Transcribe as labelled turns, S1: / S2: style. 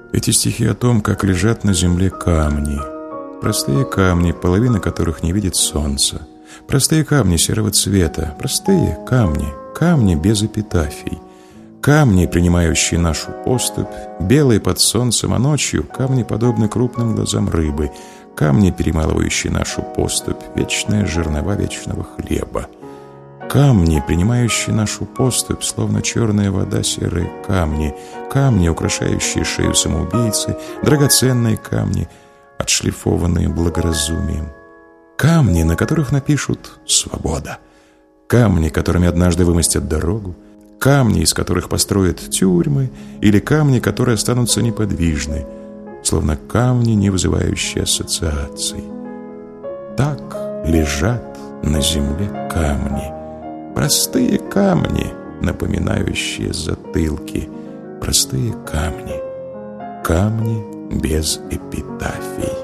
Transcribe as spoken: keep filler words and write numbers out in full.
S1: Эти стихи о том, как лежат на земле камни. Простые камни, половина которых не видит солнца. Простые камни серого цвета. Простые камни, камни без эпитафий. Камни, принимающие нашу поступь, белые под солнцем, а ночью камни, подобны крупным глазам рыбы. Камни, перемалывающие нашу поступь, вечные жернова вечного хлеба. Камни, принимающие нашу поступь, словно черная вода, серые камни. Камни, украшающие шею самоубийцы, драгоценные камни, отшлифованные благоразумием. Камни, на которых напишут «Свобода». Камни, которыми однажды вымостят дорогу. Камни, из которых построят тюрьмы, или камни, которые останутся неподвижны, словно камни, не вызывающие ассоциаций. Так лежат на земле камни. Простые камни, напоминающие затылки. Простые камни. Камни без эпитафий.